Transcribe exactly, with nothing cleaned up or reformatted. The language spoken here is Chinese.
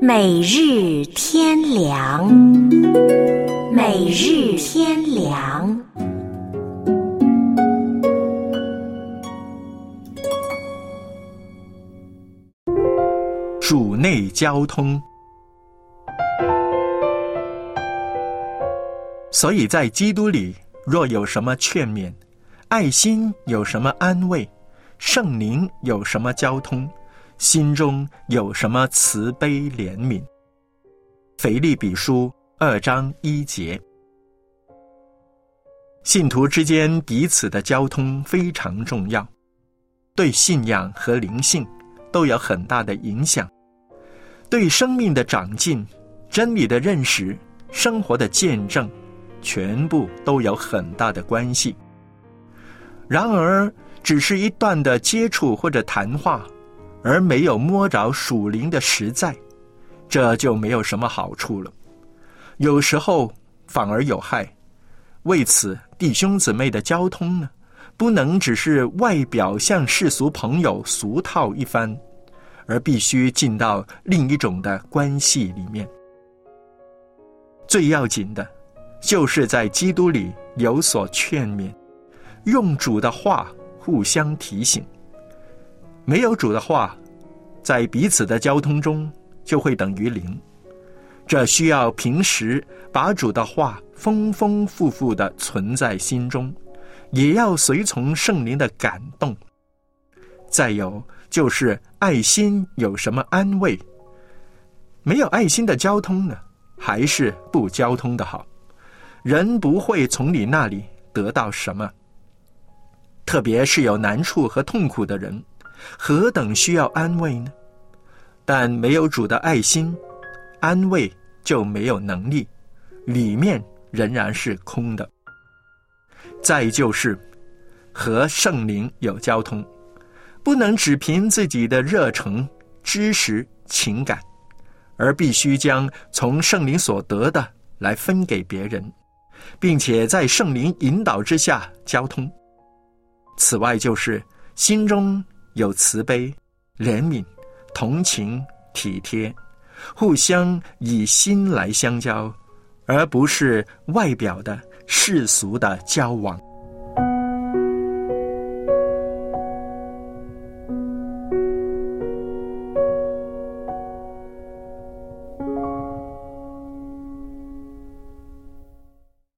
每日天良，每日天良。 主内交通。所以在基督里，若有什么劝勉，爱心有什么安慰，圣灵有什么交通，心中有什么慈悲怜悯。腓立比书二章一节。信徒之间彼此的交通非常重要，对信仰和灵性都有很大的影响，对生命的长进、真理的认识、生活的见证，全部都有很大的关系。然而只是一段的接触或者谈话，而没有摸着属灵的实在，这就没有什么好处了，有时候反而有害。为此，弟兄姊妹的交通呢，不能只是外表像世俗朋友俗套一番，而必须进到另一种的关系里面。最要紧的就是在基督里有所劝勉，用主的话互相提醒。没有主的话，在彼此的交通中就会等于零。这需要平时把主的话丰丰富富地存在心中，也要随从圣灵的感动。再有就是爱心有什么安慰，没有爱心的交通呢，还是不交通的好，人不会从你那里得到什么。特别是有难处和痛苦的人，何等需要安慰呢？但没有主的爱心，安慰就没有能力，里面仍然是空的。再就是和圣灵有交通，不能只凭自己的热诚、知识、情感，而必须将从圣灵所得的来分给别人，并且在圣灵引导之下交通。此外就是心中有慈悲、怜悯、同情、体贴，互相以心来相交，而不是外表的世俗的交往。